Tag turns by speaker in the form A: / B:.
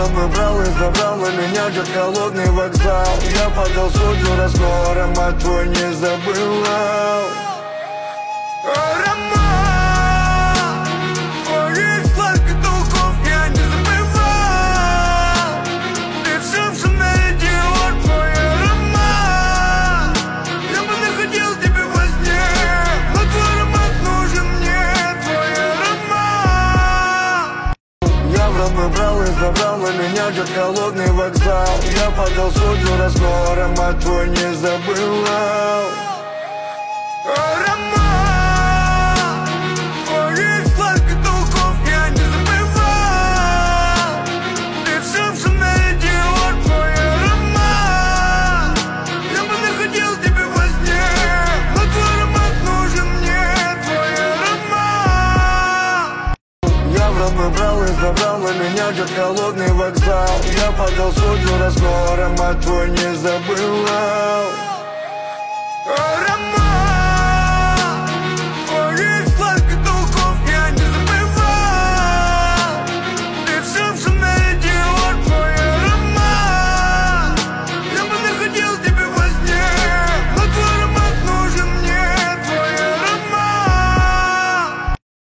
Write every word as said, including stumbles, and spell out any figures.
A: рот выбрал и забрал, на меня ждет холодный вокзал. Я подал судью разнор, аромат твой не забывал. Аромат твоих сладких духов я не забывал. Ты все в Шанель Диор, твой аромат. Я бы находил тебя во сне, но твой аромат нужен мне, твой аромат. Я в рот выбрал и забрал, на меня ждет холодный вокзал. Я подал судью разнор, аромат твой не забывал. Аромат твоих сладких духов я не забывал. Ты все в Шанель Диор, твой аромат. Я бы находил тебя во сне, но твой аромат нужен мне, твой аромат. Я в рот выбрал и забрал, на меня ждет холодный вокзал. Я подал судью разнор, аромат твой не забывал.